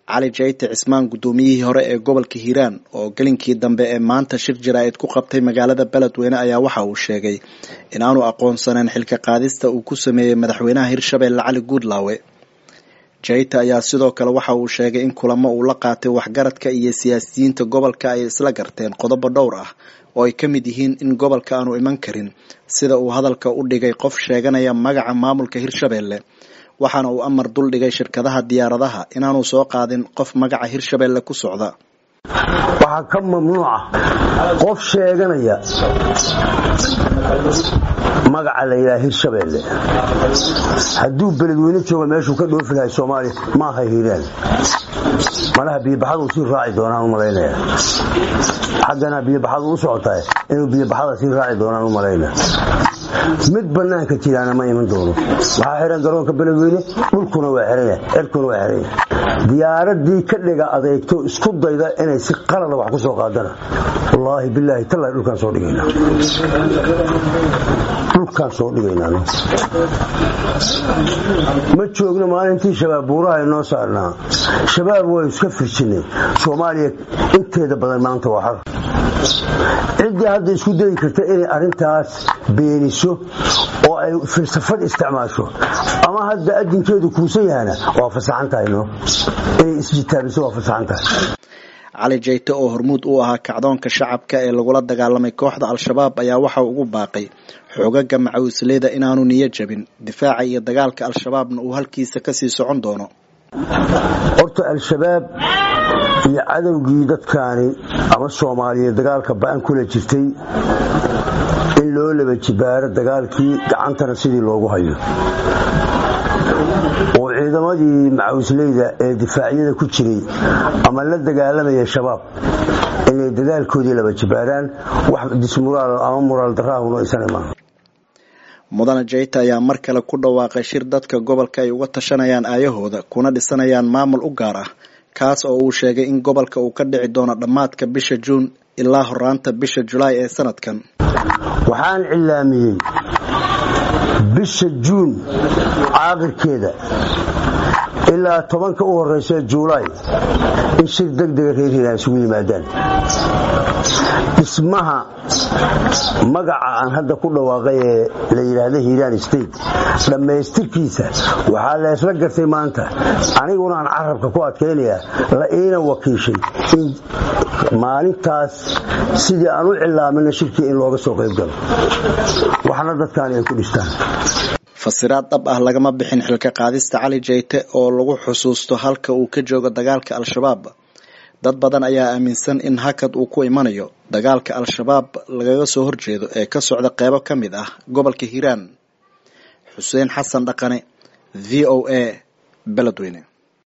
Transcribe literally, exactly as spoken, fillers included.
Cali Jayte Cismaan gudoomiyihii hore ee gobolka Hiiraan oo galinkii dambe ee maanta shir jiraayad ku qabtay magaalada Beledweyne ayaa waxa uu sheegay in aanu aqoonsaneen xilka qaadista uu ku sameeyay madaxweynaha Hirshabelle Cali Guudlaawe. Jayte ayaa sidoo kale waxa uu sheegay in kulamo uu la qaatay waxgaradka iyo siyaasiyiinta gobolka ay isla garteen qodobo dhowr ah oo ay kamid yihiin in gobolka aanu iman karin sida uu hadalka u dhigay qof sheeganaya magaca maamulka Hirshabelle. waxaana uu amar dul dhigay shirkadaha diyaaradaha inaanu soo qaadin qof magaca Hirshabelle ku socda. waxa ka mamnuuca qof sheeganaya magaca la ilaahay Hirshabelle haduu Beledweyne joogo meeshuu ka dhoofi lahay Soomaaliya ma aha Hiiraan malaha biyo-baxadu si raaci doonaan u maleynaya xagana biyo-baxadu u socotay inuu biyo-baxada si raaci doonaan u maleynaya mid banaanka jiraana ma iman doono waxa xiran garoonka Beledweyne dhulkuna waa xiran yahay cirkuna waa xiran yahay diyaaradii ka dhiga adeegto isku dayda inay si qalad wax ku soo qaadana wallahi billahi tallaahi dhulkan soo dhigayna dhulkan soo dhigayna ma joogno maalintii shabaab buuraha inoo saarnaa shabaab way iska firjinay Soomaaliya inteeda badan maanta waa xar cidii hadda isku day karta inay arintaas beeniso oo ay falsafad isticmaasho ama hadda adinkeedu kuusan yahay waa fasaxantahay no ee isjitaabiso waa fasaxantahay. Cali Jayte oo hormuud u ahaa kacdoonka shacabka ee lagula dagaalamay kooxda Al-Shabaab ayaa waxa uu ugu baaqay xoogagga macawisleyda inaanu niyad jabin difaaca iyo dagaalka Al-Shabaabna uu halkiisa ka sii socon doono. horta Al-Shabaab iyo cadawgii dadkaani ama Soomaaliya dagaalka baan kula jirtay in loo laba jibaaro dagaalkii gacantana sidii loogu hayo oo ciidamadii macawisleyda ee difaacyada ku jiray ama la dagaalamaya shabaab inay dadaalkoodii laba jibaaraan wax dismuraal ama moral daraahu aysan imaan. Mudane Jayte ayaa mar kale ku dhawaaqay shir dadka gobolka ay uga tashanayaan aayahooda kuna dhisanayaan maamul u gaar ah kaas oo uu sheegay in gobolka uu ka dhici doono dhamaadka bisha June ilaa horaanta bisha July ee sanadkan. waxaan cilaamiyay bisha June aakhirkeeda ilaa tobanka u horeysa July in shir degdeg ah reerina isugu yimaadaan ismaha magaca aan hadda ku dhawaaqay ee la yiraahdo Hiiraan State dhameystirkiisa waxa la isla gartay maanta aniguna aan carabka ku adkeynaya la iina wakiishay in maalintaas sidii aan u cilaaminay shirkii in looga soo qayb galo waxna dadkaan ay ku dhistaan. fasiraad dhab ah lagama bixin xilka qaadista Cali Jayte oo lagu xusuusto halka uu ka joogo dagaalka Al-Shabaab. dad badan ayaa aaminsan in hakad uu ku imanayo dagaalka Al-Shabaab lagaga soo horjeedo ee ka socda qaybo kamid ah gobolka Hiiraan. Xuseen Xasan Dhaqane, V O A, Beledweyne.